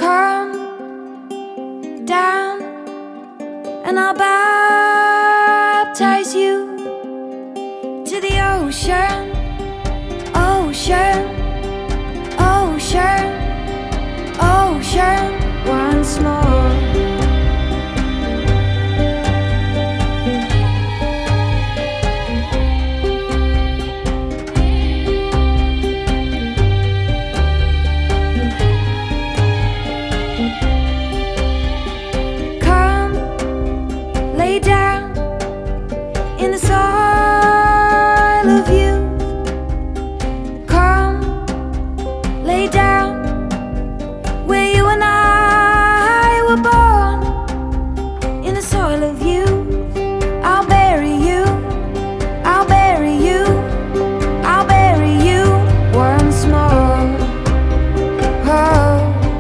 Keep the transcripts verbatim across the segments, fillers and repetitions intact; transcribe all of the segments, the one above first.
Come down and I'll baptize you to the ocean, ocean, ocean, ocean once more. Lay down in the soil of youth. Come, lay down where you and I were born, in the soil of youth. I'll bury you, I'll bury you, I'll bury you once more. Oh.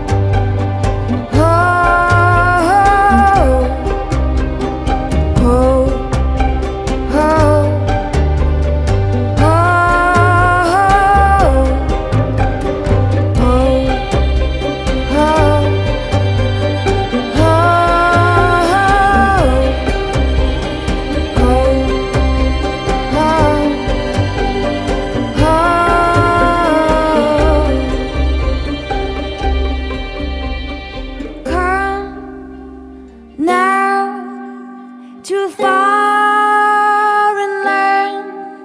To a foreign land,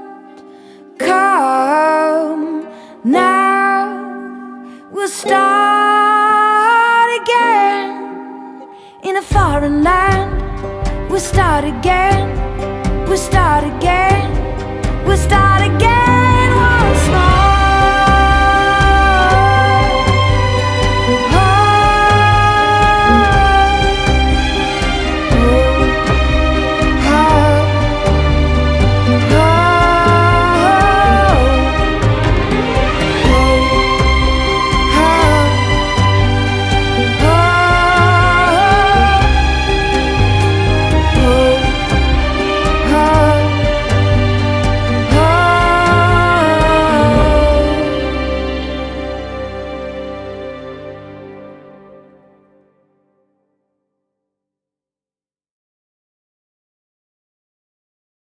come now, we'll start again. In a foreign land, we'll start again, we'll start again, we'll start again.